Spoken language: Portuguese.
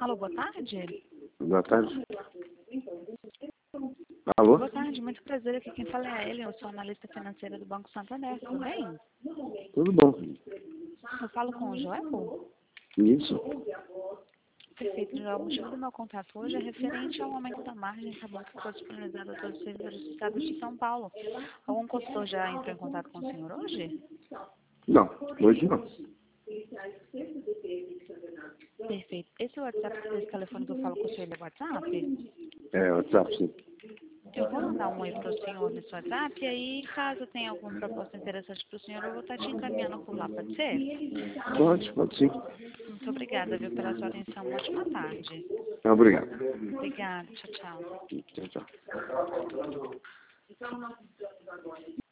Alô, boa tarde. Boa tarde. Alô? Boa tarde, muito prazer. Aqui quem fala é a Ellen, eu sou analista financeira do Banco Santander, tudo bem? Tudo bom? Eu falo com o Joel? Isso. Perfeito, Joel. O motivo do meu contato hoje é referente ao aumento da margem que a banca ficou disponibilizada a todos os servidores do estado de São Paulo. Algum consultor já entrou em contato com o senhor hoje? Não, hoje não. Perfeito. Esse telefone que eu falo com o senhor é o WhatsApp? É, WhatsApp, sim. Eu vou mandar um oi para o senhor nesse WhatsApp e aí, caso tenha alguma proposta interessante para o senhor, eu vou estar te encaminhando por lá, pode ser? Pode sim. Muito obrigada, viu, pela sua atenção. Uma ótima tarde. Obrigado. Obrigada. Tchau, tchau. Tchau, tchau.